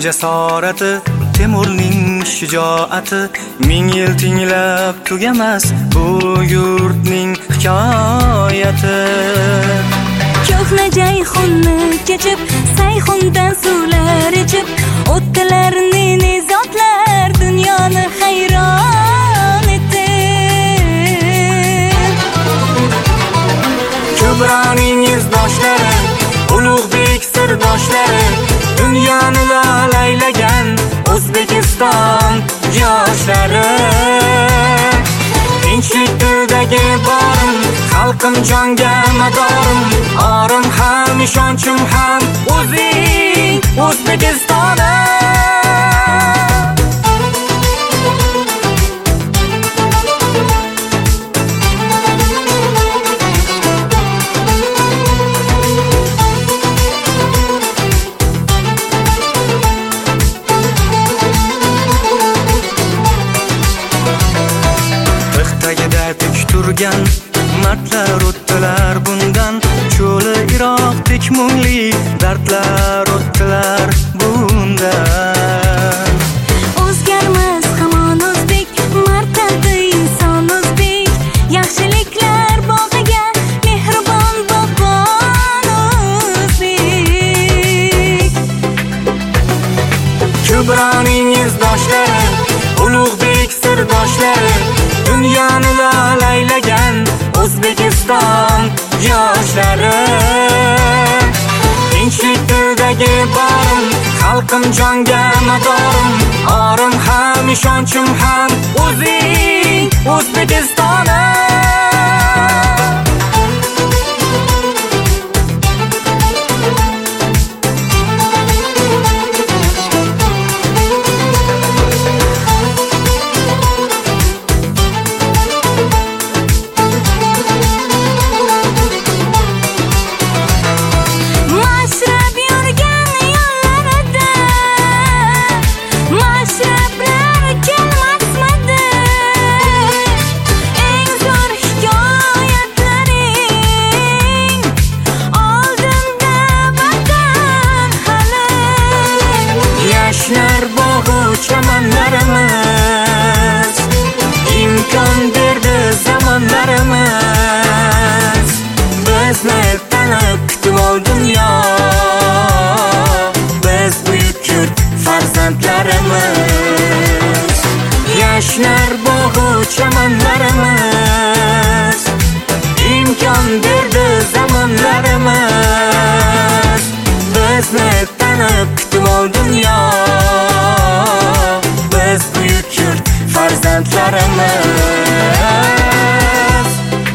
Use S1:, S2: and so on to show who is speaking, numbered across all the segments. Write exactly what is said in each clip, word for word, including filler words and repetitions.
S1: jasorati, Temurning shijoati, ming yil tinglab tugamas bu yurtning hikoyati.
S2: Ko'hna Jayhonni kechib, Sayxundan suvlar ichib, o'tdilarni nizotlar dunyoni hayron etdi.
S1: Kubroning izdoshlari, Ulug'bek sirdoshlari, dunyoni laylagan O'zbekiston yoshlari. Tinchlik dildagi borim, xalqim jonga madorim, orim ham ishonchim ham o'zing O'zbekistonim. Turgan martlar o'tdilar bundan, cho'li Iroqdek mungli dardlar o'tdilar bundan.
S2: O'zgarmas hamon o'zbek, martabli inson o'zbek, yaxshiliklar bog'iga mehribon boqon o'zbek.
S1: Kubroning izdoshlari, Ulug'bek sirdoshlari, dunyoni laylagan O'zbekiston yoshlari. Tinchlik dildagi borim, xalqim jonga madorim, orim ham ishonchim ham o'zing O'zbekistonim. Chamanlarimiz imkon berdi zamonlarimiz, bizni tanib kutib ol dunyo, biz buyuk yurt farzandlarimiz. Yashnar bog'u chamanlarimiz, imkon berdi zamonlarimiz, bizni tanib kutib ol dunyo, biz buyuk yurt farzandlarimiz.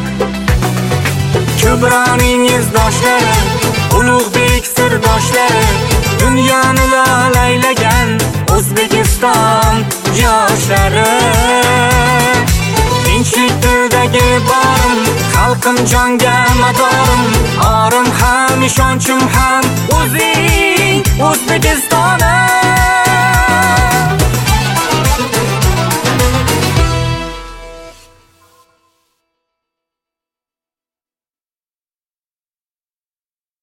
S1: Kubroning izdoshlari, Ulug'bek sirdoshlari, dunyoni laylagan O'zbekiston yoshlari. Tinchlik dildagi borim, xalqim jonga madorim, orim ham ishonchim ham o'zing O'zbekistonim.